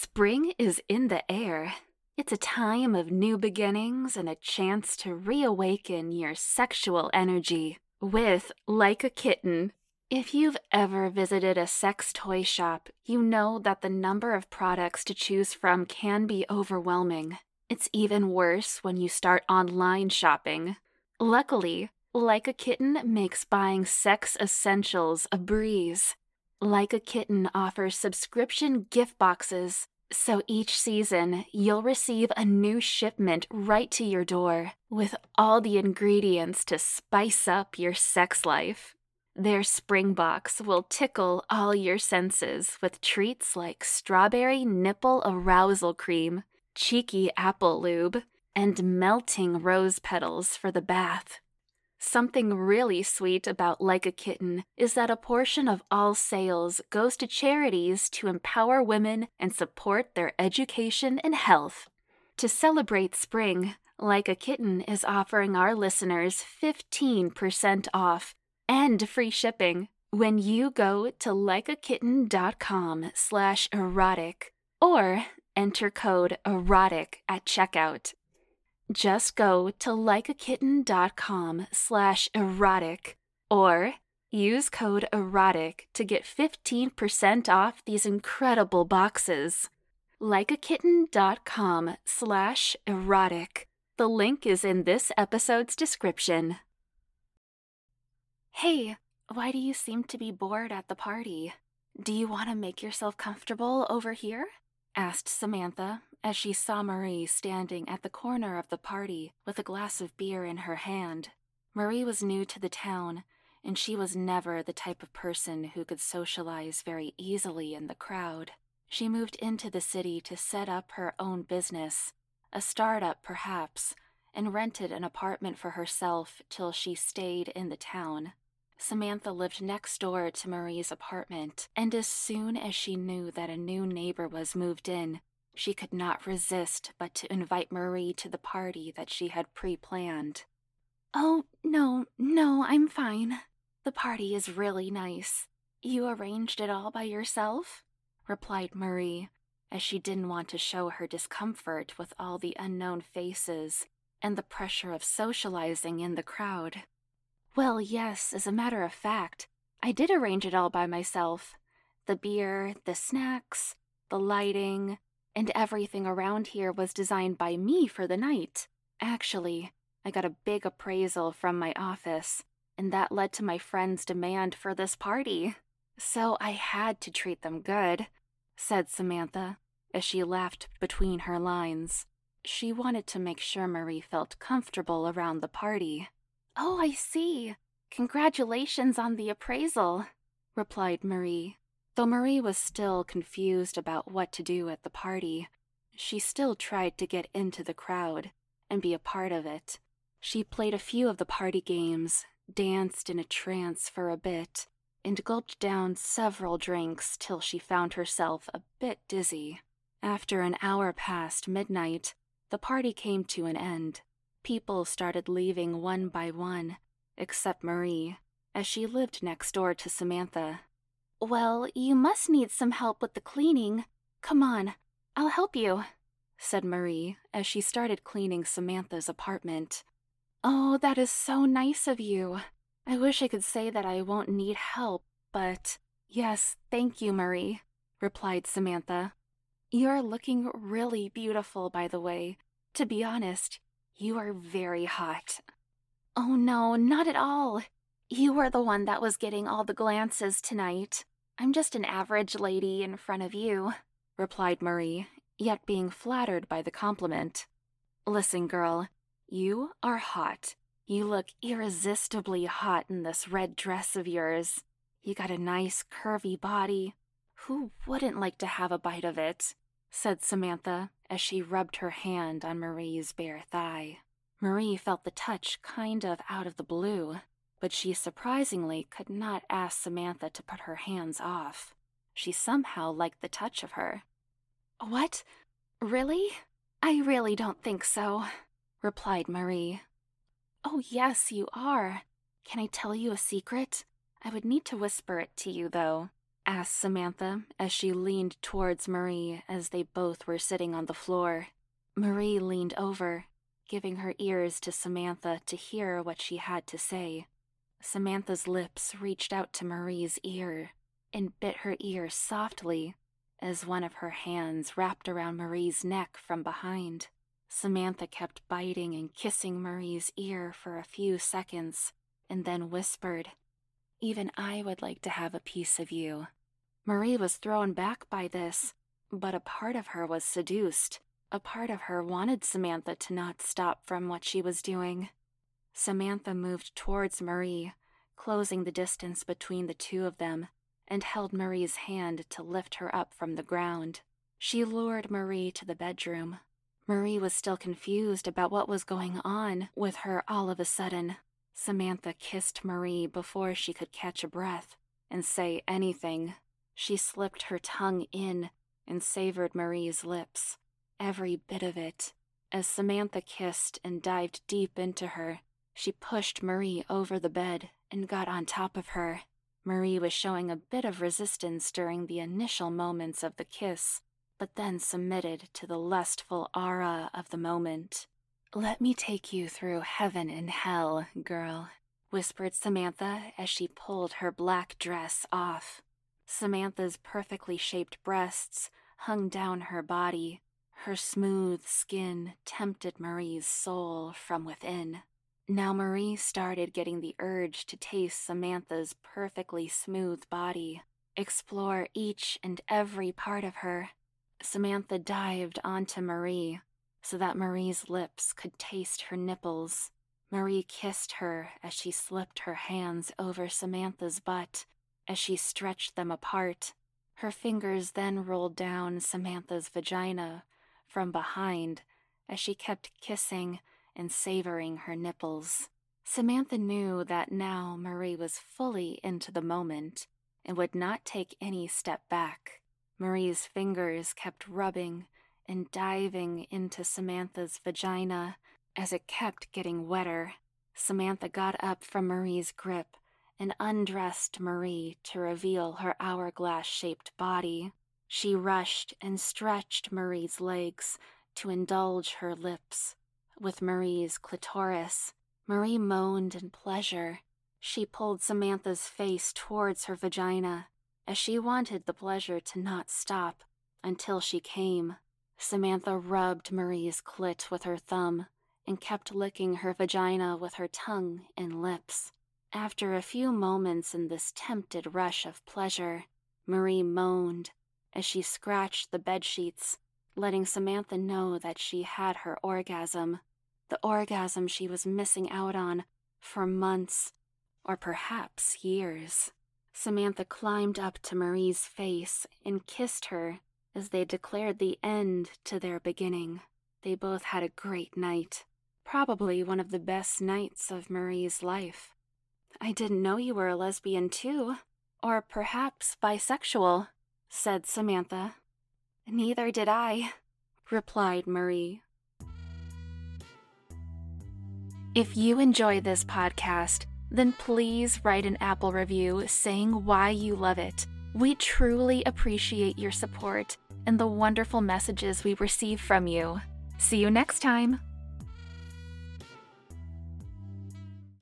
Spring is in the air. It's a time of new beginnings and a chance to reawaken your sexual energy with Like a Kitten. If you've ever visited a sex toy shop, you know that the number of products to choose from can be overwhelming. It's even worse when you start online shopping. Luckily, Like a Kitten makes buying sex essentials a breeze. Like a Kitten offers subscription gift boxes, so each season you'll receive a new shipment right to your door with all the ingredients to spice up your sex life. Their spring box will tickle all your senses with treats like strawberry nipple arousal cream, cheeky apple lube, and melting rose petals for the bath. Something really sweet about Like a Kitten is that a portion of all sales goes to charities to empower women and support their education and health. To celebrate spring, Like a Kitten is offering our listeners 15% off and free shipping when you go to likeakitten.com/erotic or enter code erotic at checkout. Just go to likeakitten.com/erotic or use code erotic to get 15% off these incredible boxes. likeakitten.com/erotic. The link is in this episode's description. Hey, why do you seem to be bored at the party? Do you want to make yourself comfortable over here? Asked Samantha as she saw Marie standing at the corner of the party with a glass of beer in her hand. Marie was new to the town, and she was never the type of person who could socialize very easily in the crowd. She moved into the city to set up her own business, a startup perhaps, and rented an apartment for herself till she stayed in the town. Samantha lived next door to Marie's apartment, and as soon as she knew that a new neighbor was moved in, she could not resist but to invite Marie to the party that she had pre-planned. "Oh, no, I'm fine. The party is really nice. You arranged it all by yourself?" replied Marie, as she didn't want to show her discomfort with all the unknown faces and the pressure of socializing in the crowd. "Well, yes, as a matter of fact, I did arrange it all by myself. The beer, the snacks, the lighting, and everything around here was designed by me for the night. Actually, I got a big appraisal from my office, and that led to my friend's demand for this party. So I had to treat them good," said Samantha, as she laughed between her lines. She wanted to make sure Marie felt comfortable around the party. "Oh, I see. Congratulations on the appraisal," replied Marie. Though Marie was still confused about what to do at the party, she still tried to get into the crowd and be a part of it. She played a few of the party games, danced in a trance for a bit, and gulped down several drinks till she found herself a bit dizzy. After an hour past midnight, the party came to an end. People started leaving one by one, except Marie, as she lived next door to Samantha. "Well, you must need some help with the cleaning. Come on, I'll help you," said Marie as she started cleaning Samantha's apartment. "Oh, that is so nice of you. I wish I could say that I won't need help, but yes, thank you, Marie," replied Samantha. "You're looking really beautiful, by the way. To be honest, you are very hot." "Oh no, not at all. You were the one that was getting all the glances tonight. I'm just an average lady in front of you," replied Marie, yet being flattered by the compliment. "Listen, girl, you are hot. You look irresistibly hot in this red dress of yours. You got a nice curvy body. Who wouldn't like to have a bite of it?" said Samantha as she rubbed her hand on Marie's bare thigh. Marie felt the touch kind of out of the blue, but she surprisingly could not ask Samantha to put her hands off. She somehow liked the touch of her. "What? Really? I really don't think so," replied Marie. "Oh yes, you are. Can I tell you a secret? I would need to whisper it to you, though," asked Samantha as she leaned towards Marie as they both were sitting on the floor. Marie leaned over, giving her ears to Samantha to hear what she had to say. Samantha's lips reached out to Marie's ear and bit her ear softly as one of her hands wrapped around Marie's neck from behind. Samantha kept biting and kissing Marie's ear for a few seconds and then whispered, "Even I would like to have a piece of you." Marie was thrown back by this, but a part of her was seduced. A part of her wanted Samantha to not stop from what she was doing. Samantha moved towards Marie, closing the distance between the two of them, and held Marie's hand to lift her up from the ground. She lured Marie to the bedroom. Marie was still confused about what was going on with her all of a sudden. Samantha kissed Marie before she could catch a breath and say anything. She slipped her tongue in and savored Marie's lips, every bit of it. As Samantha kissed and dived deep into her, she pushed Marie over the bed and got on top of her. Marie was showing a bit of resistance during the initial moments of the kiss, but then submitted to the lustful aura of the moment. "Let me take you through heaven and hell, girl," whispered Samantha as she pulled her black dress off. Samantha's perfectly shaped breasts hung down her body. Her smooth skin tempted Marie's soul from within. Now Marie started getting the urge to taste Samantha's perfectly smooth body, explore each and every part of her. Samantha dived onto Marie so that Marie's lips could taste her nipples. Marie kissed her as she slipped her hands over Samantha's butt as she stretched them apart. Her fingers then rolled down Samantha's vagina from behind as she kept kissing and savoring her nipples. Samantha knew that now Marie was fully into the moment and would not take any step back. Marie's fingers kept rubbing and diving into Samantha's vagina as it kept getting wetter. Samantha got up from Marie's grip and undressed Marie to reveal her hourglass-shaped body. She rushed and stretched Marie's legs to indulge her lips with Marie's clitoris. Marie moaned in pleasure. She pulled Samantha's face towards her vagina as she wanted the pleasure to not stop until she came. Samantha rubbed Marie's clit with her thumb and kept licking her vagina with her tongue and lips. After a few moments in this tempted rush of pleasure, Marie moaned as she scratched the bedsheets, letting Samantha know that she had her orgasm, the orgasm she was missing out on for months or perhaps years. Samantha climbed up to Marie's face and kissed her as they declared the end to their beginning. They both had a great night, probably one of the best nights of Marie's life. "I didn't know you were a lesbian too, or perhaps bisexual," said Samantha. "Neither did I," replied Marie. If you enjoy this podcast, then please write an Apple review saying why you love it. We truly appreciate your support and the wonderful messages we receive from you. See you next time.